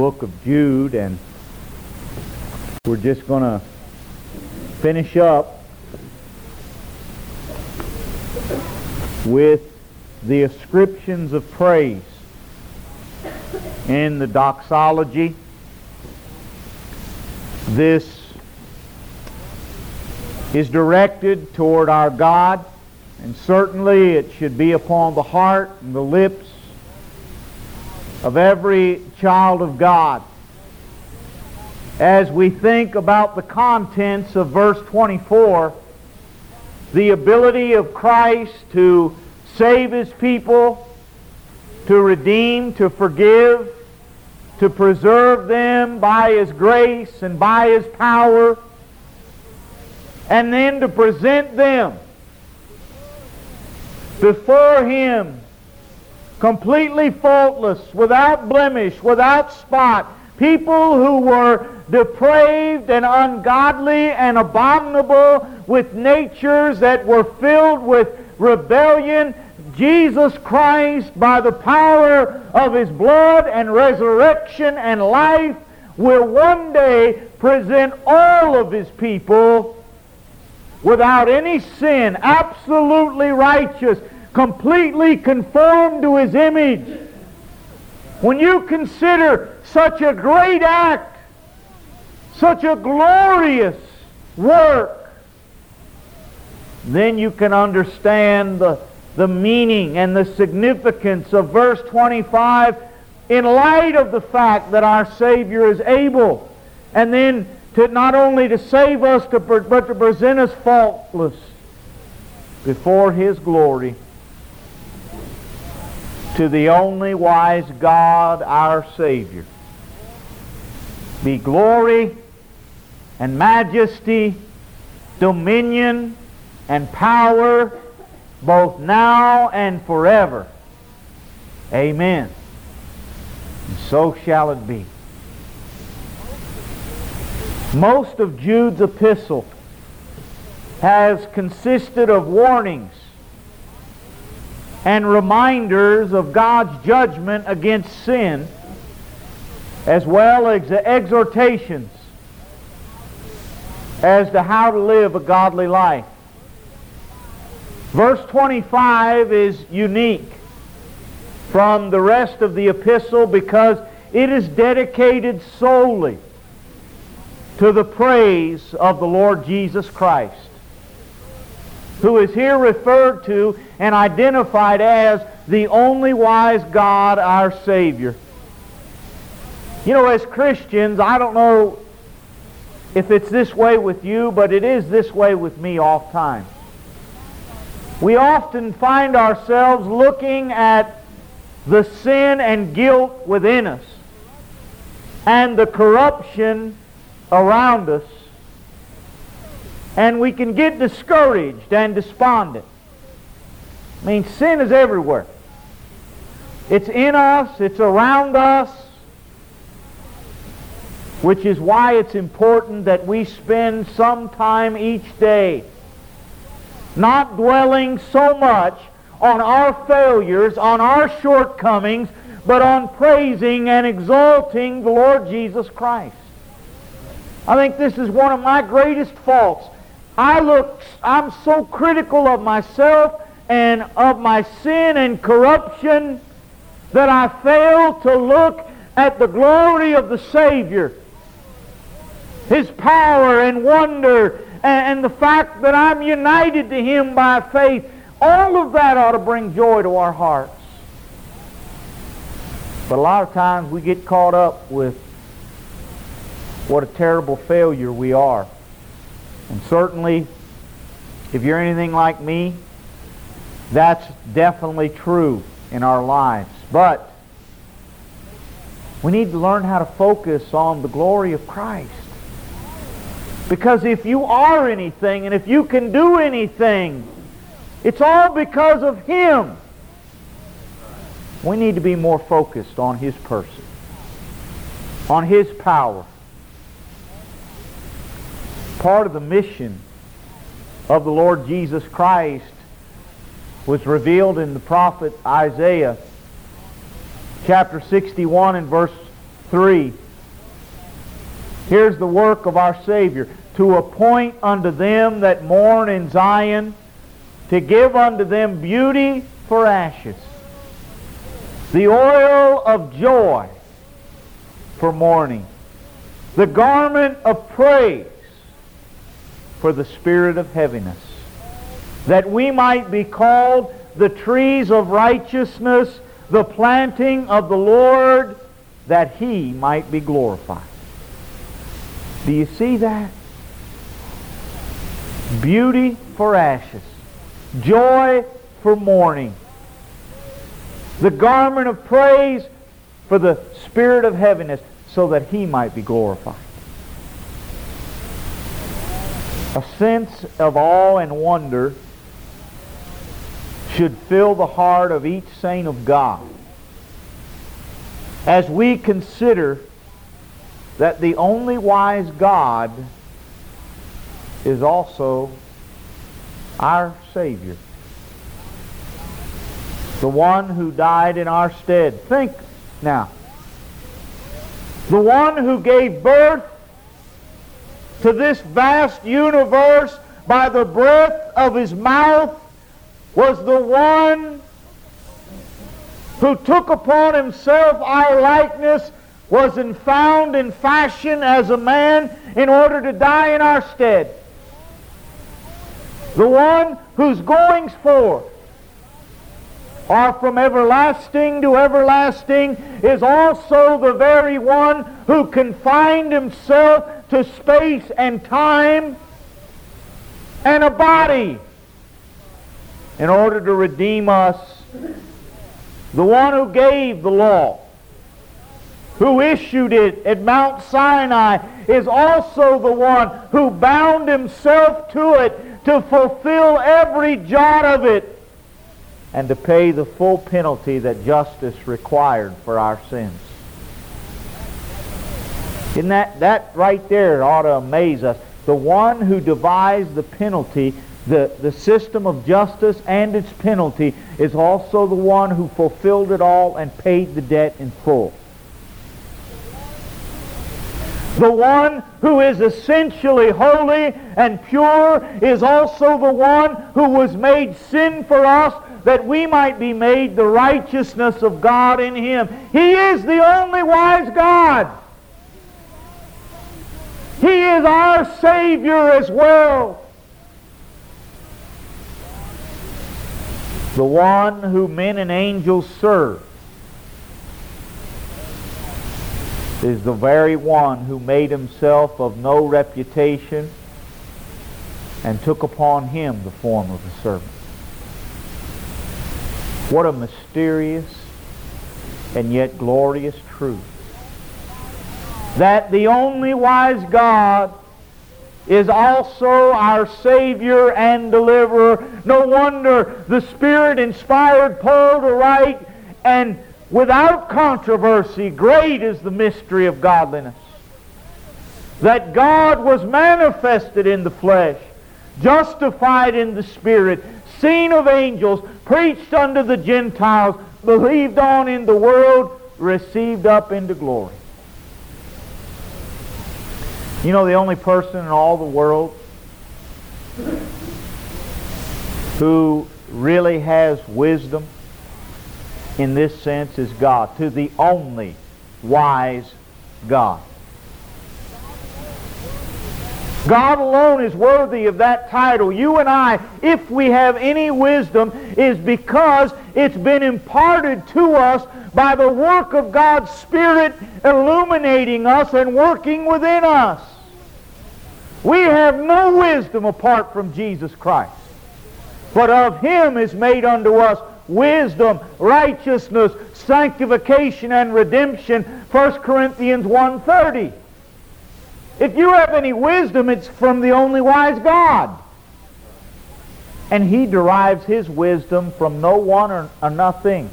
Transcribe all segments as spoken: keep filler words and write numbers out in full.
book of Jude, and we're just going to finish up with the ascriptions of praise in the doxology. This is directed toward our God, and certainly it should be upon the heart and the lips of every child of God. As we think about the contents of verse twenty-four, the ability of Christ to save His people, to redeem, to forgive, to preserve them by His grace and by His power, and then to present them before Him completely faultless, without blemish, without spot. People who were depraved and ungodly and abominable, with natures that were filled with rebellion. Jesus Christ, by the power of His blood and resurrection and life, will one day present all of His people without any sin, absolutely righteous, completely conformed to His image. When you consider such a great act, such a glorious work, then you can understand the, the meaning and the significance of verse twenty-five in light of the fact that our Savior is able, and then to not only to save us, to, but to present us faultless before His glory. To the only wise God, our Savior, be glory and majesty, dominion and power, both now and forever. Amen. And so shall it be. Most of Jude's epistle has consisted of warnings and reminders of God's judgment against sin, as well as exhortations as to how to live a godly life. Verse twenty-five is unique from the rest of the epistle because it is dedicated solely to the praise of the Lord Jesus Christ, who is here referred to and identified as the only wise God, our Savior. You know, as Christians, I don't know if it's this way with you, but it is this way with me oft times. We often find ourselves looking at the sin and guilt within us and the corruption around us, and we can get discouraged and despondent. I mean, sin is everywhere. It's in us, it's around us, which is why it's important that we spend some time each day not dwelling so much on our failures, on our shortcomings, but on praising and exalting the Lord Jesus Christ. I think this is one of my greatest faults. I look, I'm so critical of myself and of my sin and corruption that I fail to look at the glory of the Savior, His power and wonder, and the fact that I'm united to Him by faith. All of that ought to bring joy to our hearts. But a lot of times we get caught up with what a terrible failure we are. And certainly, if you're anything like me, that's definitely true in our lives. But we need to learn how to focus on the glory of Christ. Because if you are anything, and if you can do anything, it's all because of Him. We need to be more focused on His person, on His power. Part of the mission of the Lord Jesus Christ was revealed in the prophet Isaiah, chapter sixty-one and verse three. Here's the work of our Savior. To appoint unto them that mourn in Zion, to give unto them beauty for ashes, the oil of joy for mourning, the garment of praise for the spirit of heaviness, that we might be called the trees of righteousness, the planting of the Lord, that He might be glorified. Do you see that? Beauty for ashes, joy for mourning, the garment of praise for the spirit of heaviness, so that He might be glorified. A sense of awe and wonder should fill the heart of each saint of God as we consider that the only wise God is also our Savior, the one who died in our stead. Think now. The one who gave birth to this vast universe by the breath of His mouth was the one who took upon Himself our likeness, was in found in fashion as a man in order to die in our stead. The one whose goings forth are from everlasting to everlasting is also the very one who confined Himself to space and time and a body in order to redeem us. The one who gave the law, who issued it at Mount Sinai, is also the one who bound Himself to it to fulfill every jot of it and to pay the full penalty that justice required for our sins. Isn't that, that right there ought to amaze us. The one who devised the penalty, the, the system of justice and its penalty, is also the one who fulfilled it all and paid the debt in full. The one who is essentially holy and pure is also the one who was made sin for us, that we might be made the righteousness of God in Him. He is the only wise God. He is our Savior as well. The one who men and angels serve is the very one who made Himself of no reputation and took upon Him the form of a servant. What a mysterious and yet glorious truth. That the only wise God is also our Savior and Deliverer. No wonder the Spirit inspired Paul to write, and without controversy, great is the mystery of godliness. That God was manifested in the flesh, justified in the Spirit, seen of angels, preached unto the Gentiles, believed on in the world, received up into glory. You know, the only person in all the world who really has wisdom in this sense is God, to the only wise God. God alone is worthy of that title. You and I, if we have any wisdom, is because it's been imparted to us by the work of God's Spirit illuminating us and working within us. We have no wisdom apart from Jesus Christ. But of Him is made unto us wisdom, righteousness, sanctification, and redemption. First Corinthians one thirty. If you have any wisdom, it's from the only wise God. And He derives His wisdom from no one or, or nothing.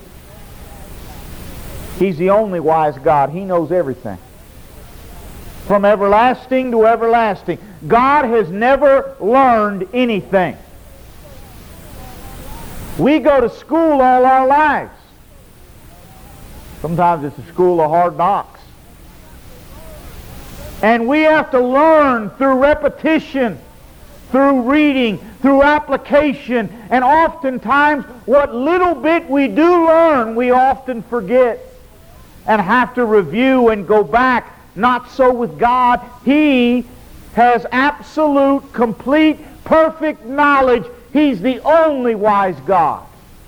He's the only wise God. He knows everything. From everlasting to everlasting. God has never learned anything. We go to school all our lives. Sometimes it's a school of hard knocks. And we have to learn through repetition, through reading, through application, and oftentimes what little bit we do learn, we often forget and have to review and go back. Not so with God. He has absolute, complete, perfect knowledge. He's the only wise God.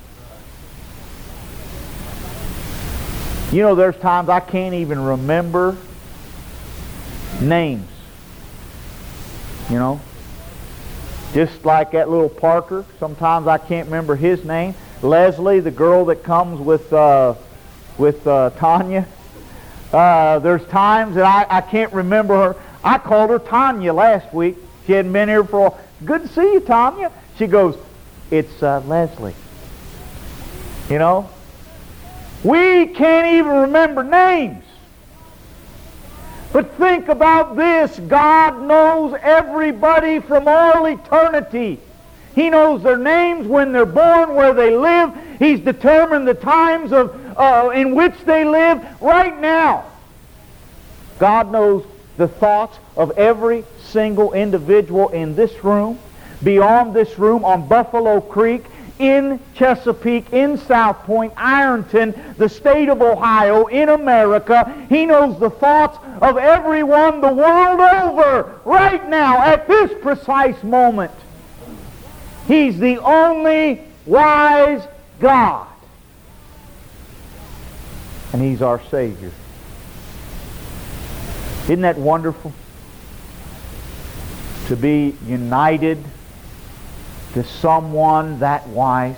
You know, there's times I can't even remember names. You know? Just like that little Parker. Sometimes I can't remember his name. Leslie, the girl that comes with uh, with uh, Tanya. Uh, there's times that I, I can't remember her. I called her Tanya last week. She hadn't been here for a while. Good to see you, Tanya. She goes, it's uh, Leslie. You know? We can't even remember names. But think about this. God knows everybody from all eternity. He knows their names, when they're born, where they live. He's determined the times of uh, in which they live. Right now, God knows the thoughts of every single individual in this room, beyond this room, on Buffalo Creek, in Chesapeake, in South Point, Ironton, the state of Ohio, in America. He knows the thoughts of everyone the world over, right now, at this precise moment. He's the only wise God. And He's our Savior. Isn't that wonderful? To be united to someone that wise.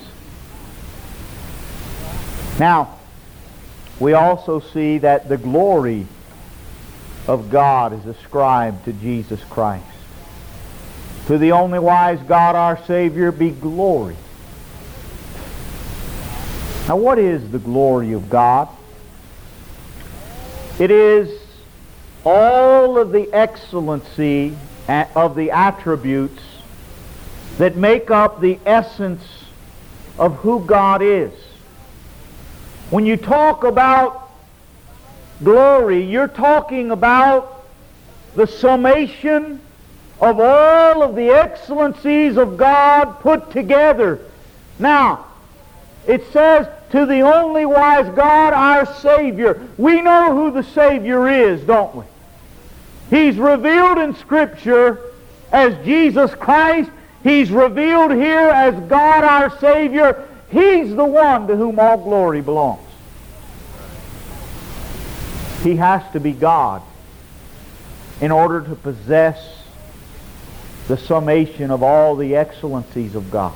Now, we also see that the glory of God is ascribed to Jesus Christ. To the only wise God, our Savior, be glory. Now, what is the glory of God? It is all of the excellency of the attributes that make up the essence of who God is. When you talk about glory, you're talking about the summation of all of the excellencies of God put together. Now, it says, to the only wise God, our Savior. We know who the Savior is, don't we? He's revealed in Scripture as Jesus Christ. He's revealed here as God our Savior. He's the one to whom all glory belongs. He has to be God in order to possess the summation of all the excellencies of God.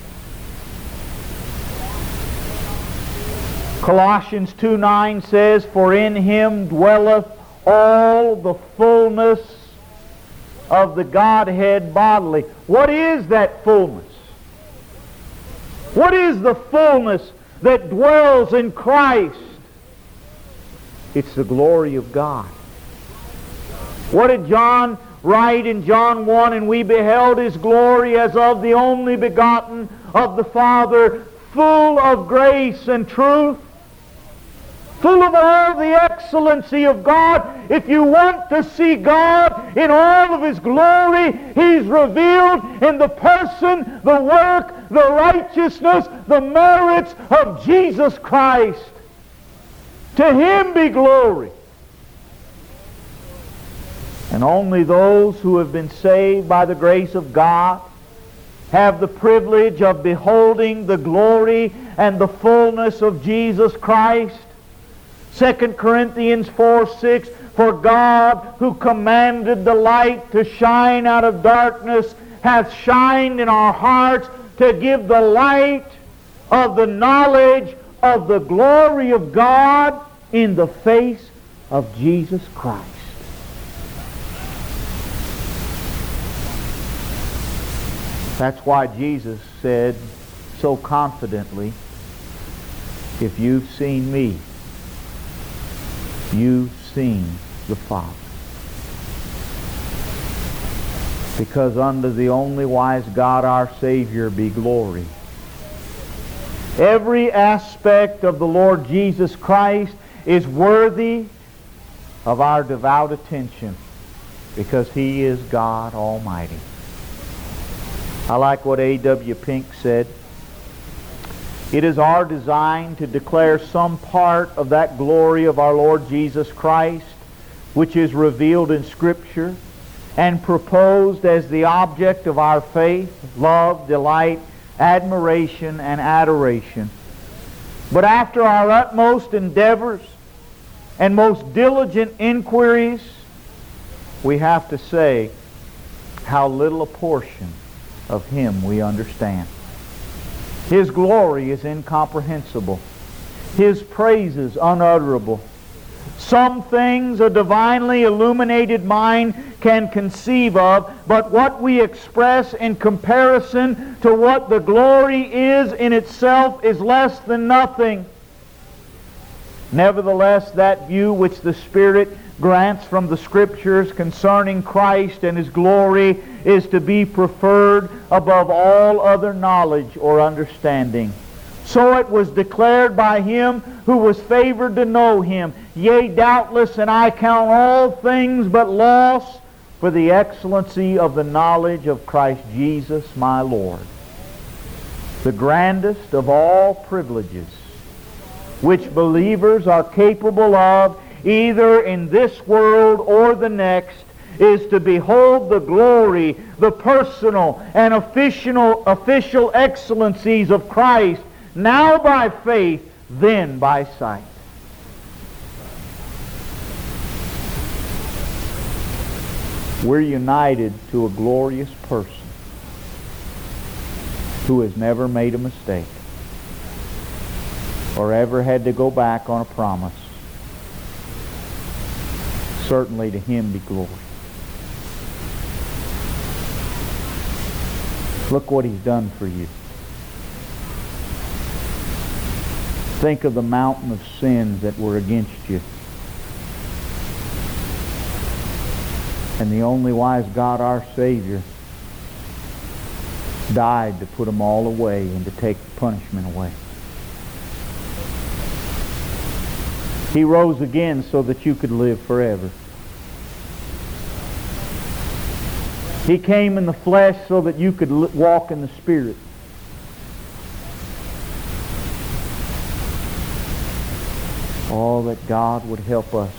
Colossians two nine says, for in Him dwelleth all the fullness of the Godhead bodily. What is that fullness? What is the fullness that dwells in Christ? It's the glory of God. What did John write in John one? And we beheld His glory as of the only begotten of the Father, full of grace and truth. Full of all the excellency of God. If you want to see God in all of His glory, He's revealed in the person, the work, the righteousness, the merits of Jesus Christ. To Him be glory. And only those who have been saved by the grace of God have the privilege of beholding the glory and the fullness of Jesus Christ. Second Corinthians four six, for God, who commanded the light to shine out of darkness, hath shined in our hearts to give the light of the knowledge of the glory of God in the face of Jesus Christ. That's why Jesus said so confidently, if you've seen me, you've seen the Father. Because unto the only wise God our Savior be glory. Every aspect of the Lord Jesus Christ is worthy of our devout attention. because He is God Almighty. I like what A W Pink said. It is our design to declare some part of that glory of our Lord Jesus Christ, which is revealed in Scripture and proposed as the object of our faith, love, delight, admiration, and adoration. But after our utmost endeavors and most diligent inquiries, we have to say how little a portion of Him we understand. His glory is incomprehensible. His praises unutterable. Some things a divinely illuminated mind can conceive of, but what we express in comparison to what the glory is in itself is less than nothing. Nevertheless, that view which the Spirit grants from the Scriptures concerning Christ and His glory is to be preferred above all other knowledge or understanding. So it was declared by him who was favored to know Him. Yea, doubtless, and I count all things but loss for the excellency of the knowledge of Christ Jesus my Lord, the grandest of all privileges which believers are capable of either in this world or the next, is to behold the glory, the personal and official, official excellencies of Christ, now by faith, then by sight. We're united to a glorious person who has never made a mistake or ever had to go back on a promise. Certainly to Him be glory. Look what He's done for you. Think of the mountain of sins that were against you. And the only wise God, our Savior, died to put them all away and to take the punishment away. He rose again so that you could live forever. He came in the flesh so that you could walk in the Spirit. Oh, that God would help us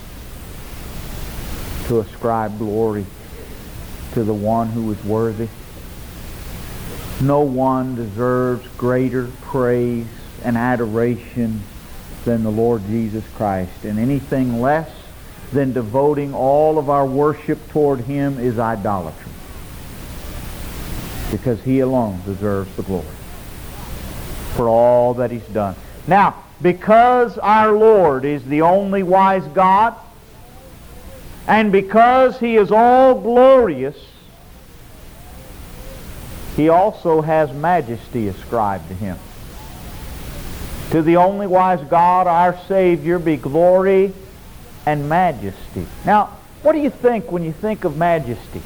to ascribe glory to the one who is worthy. No one deserves greater praise and adoration than the Lord Jesus Christ. And anything less than devoting all of our worship toward Him is idolatry. Because He alone deserves the glory for all that He's done. Now, because our Lord is the only wise God, and because He is all glorious, He also has majesty ascribed to Him. To the only wise God, our Savior, be glory and majesty. Now, what do you think when you think of majesty?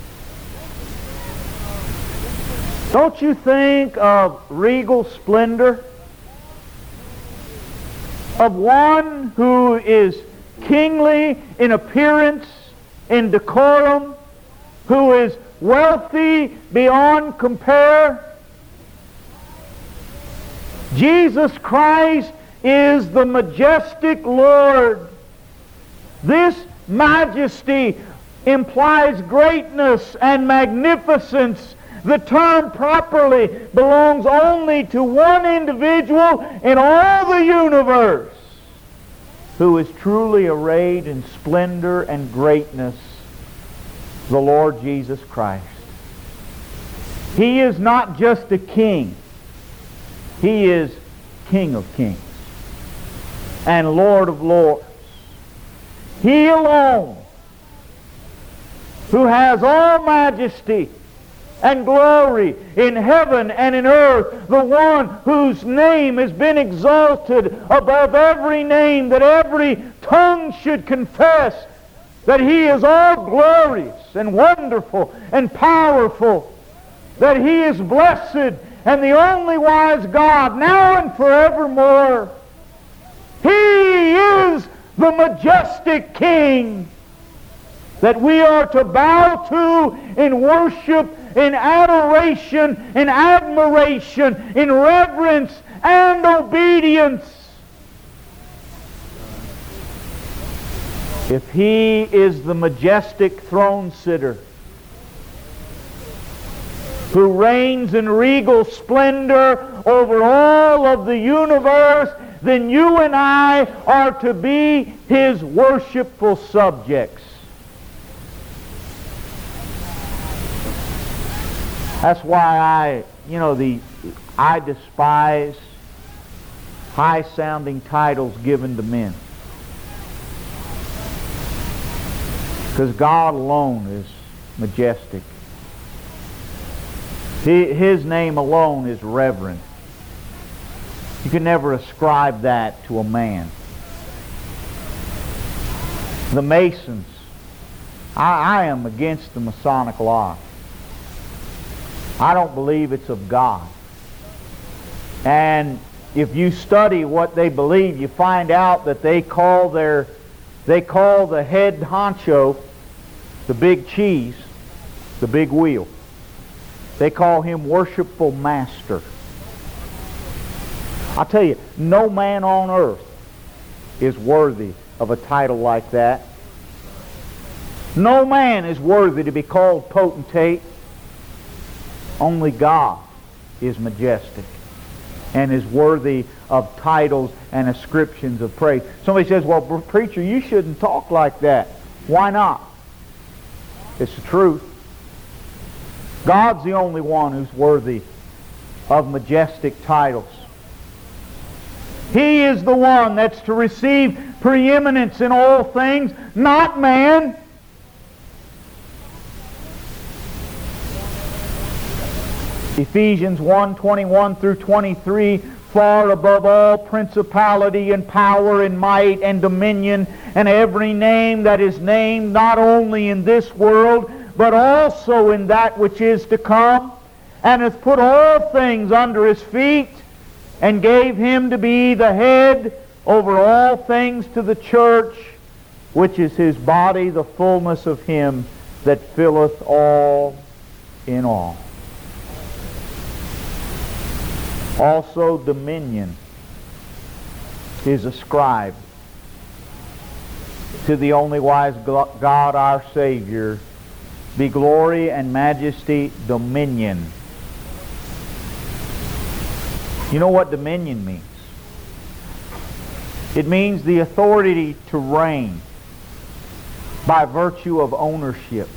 Don't you think of regal splendor? Of one who is kingly in appearance, in decorum, who is wealthy beyond compare? Jesus Christ is the majestic Lord. This majesty implies greatness and magnificence. The term properly belongs only to one individual in all the universe who is truly arrayed in splendor and greatness, the Lord Jesus Christ. He is not just a king. He is King of kings and Lord of lords. He alone, who has all majesty and glory in heaven and in earth, the one whose name has been exalted above every name, that every tongue should confess that He is all glorious and wonderful and powerful, that He is blessed and the only wise God, now and forevermore. He is the majestic King. that we are to bow to in worship, in adoration, in admiration, in reverence and obedience. If He is the majestic throne sitter who reigns in regal splendor over all of the universe, then you and I are to be His worshipful subjects. That's why I, you know, the I despise high-sounding titles given to men. Because God alone is majestic. He, His name alone is reverend. You can never ascribe that to a man. The Masons, I, I am against the Masonic law. I don't believe it's of God. And if you study what they believe, you find out that they call their they call the head honcho, the big cheese, the big wheel. They call him worshipful master. I tell you, no man on earth is worthy of a title like that. No man is worthy to be called potentate. Only God is majestic and is worthy of titles and ascriptions of praise. Somebody says, well, preacher, you shouldn't talk like that. Why not? It's the truth. God's the only one who's worthy of majestic titles. He is the one that's to receive preeminence in all things, not man. Ephesians one, twenty-one through twenty-three, far above all principality and power and might and dominion and every name that is named, not only in this world, but also in that which is to come, and hath put all things under His feet, and gave Him to be the head over all things to the church, which is His body, the fullness of Him that filleth all in all. Also dominion is ascribed to the only wise God our Savior. Be glory and majesty, dominion. You know what dominion means? It means the authority to reign by virtue of ownership.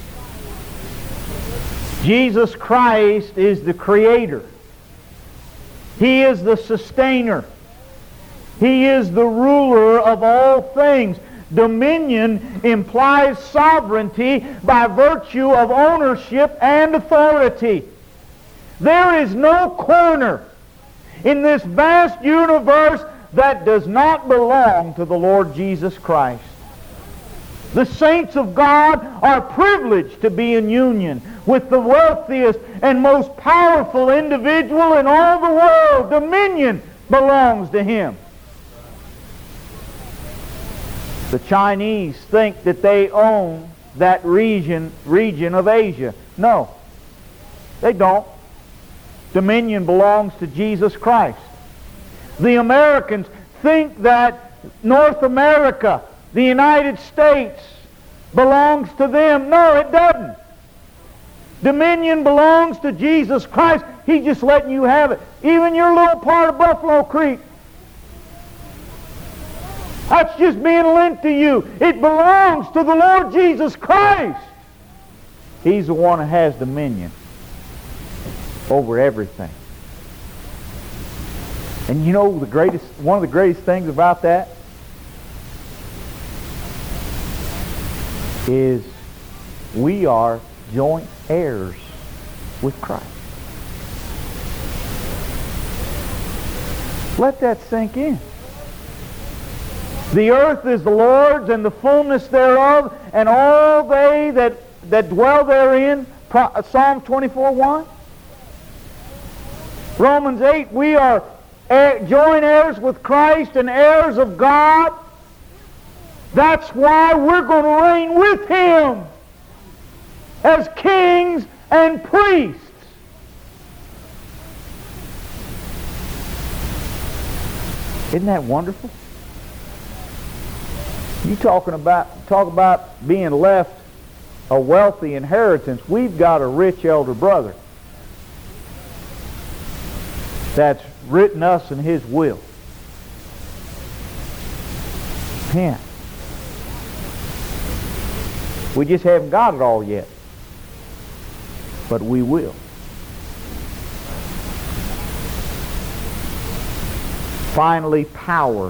Jesus Christ is the Creator. He is the sustainer. He is the ruler of all things. Dominion implies sovereignty by virtue of ownership and authority. There is no corner in this vast universe that does not belong to the Lord Jesus Christ. The saints of God are privileged to be in union with the wealthiest and most powerful individual in all the world. Dominion belongs to Him. The Chinese think that they own that region, region of Asia. No, they don't. Dominion belongs to Jesus Christ. The Americans think that North America, the United States, belongs to them. No, it doesn't. Dominion belongs to Jesus Christ. He's just letting you have it. Even your little part of Buffalo Creek. That's just being lent to you. It belongs to the Lord Jesus Christ. He's the one that has dominion over everything. And you know the greatest, one of the greatest things about that is we are joint heirs with Christ. Let that sink in. The earth is the Lord's and the fullness thereof, and all they that, that dwell therein. Psalm twenty-four one. Romans eight, we are heir, joint heirs with Christ and heirs of God. That's why we're going to reign with Him as kings and priests. Isn't that wonderful? You talking about talk about being left a wealthy inheritance. We've got a rich elder brother that's written us in his will. Man, we just haven't got it all yet, but we will. Finally, power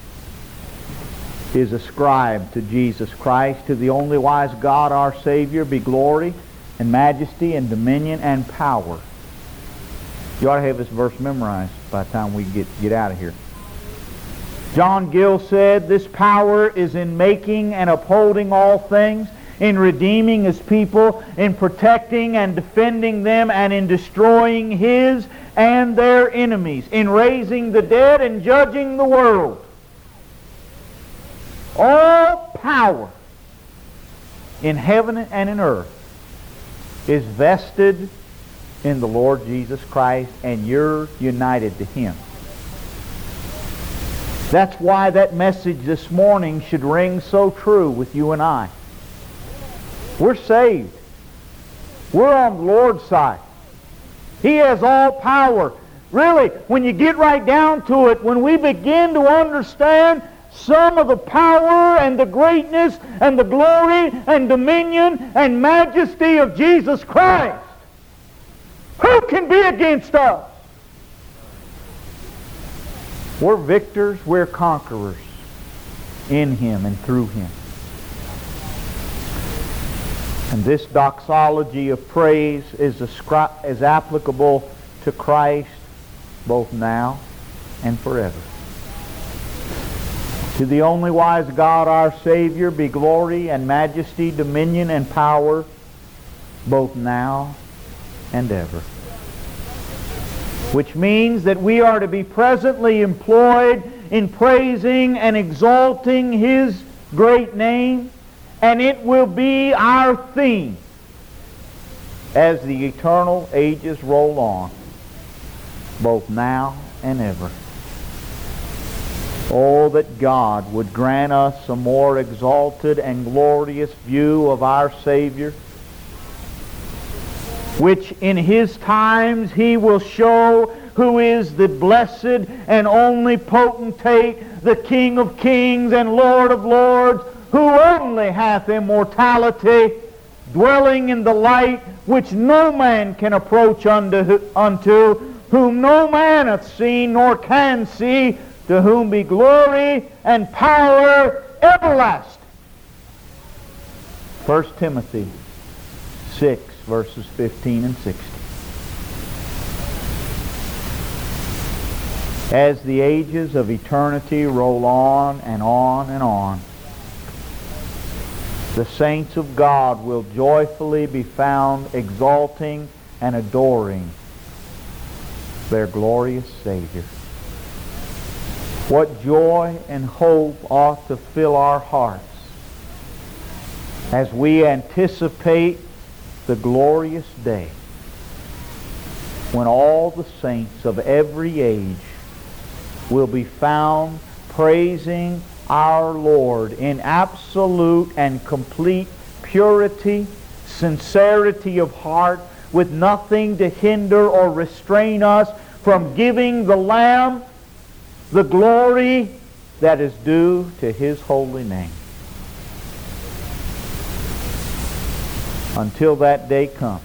is ascribed to Jesus Christ. To the only wise God, our Savior, be glory and majesty and dominion and power. You ought to have this verse memorized by the time we get, get out of here. John Gill said, this power is in making and upholding all things, in redeeming His people, in protecting and defending them, and in destroying His and their enemies, in raising the dead and judging the world. All power in heaven and in earth is vested in the Lord Jesus Christ, and you're united to Him. That's why that message this morning should ring so true with you and I. We're saved. We're on the Lord's side. He has all power. Really, when you get right down to it, when we begin to understand some of the power and the greatness and the glory and dominion and majesty of Jesus Christ, who can be against us? We're victors, we're conquerors in Him and through Him. And this doxology of praise is, ascri- is applicable to Christ both now and forever. To the only wise God, our Savior, be glory and majesty, dominion and power, both now and ever. Which means that we are to be presently employed in praising and exalting His great name, and it will be our theme as the eternal ages roll on, both now and ever. Oh, that God would grant us a more exalted and glorious view of our Savior, which in His times He will show who is the blessed and only potentate, the King of kings and Lord of lords, who only hath immortality, dwelling in the light which no man can approach unto, unto, whom no man hath seen nor can see, to whom be glory and power everlasting. First Timothy six, verses fifteen and sixteen. As the ages of eternity roll on and on and on, the saints of God will joyfully be found exalting and adoring their glorious Savior. What joy and hope ought to fill our hearts as we anticipate the glorious day when all the saints of every age will be found praising our Lord in absolute and complete purity, sincerity of heart, with nothing to hinder or restrain us from giving the Lamb the glory that is due to His holy name. Until that day comes,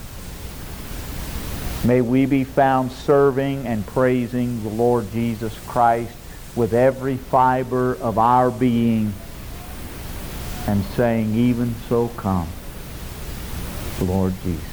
may we be found serving and praising the Lord Jesus Christ with every fiber of our being, and saying, even so come, Lord Jesus.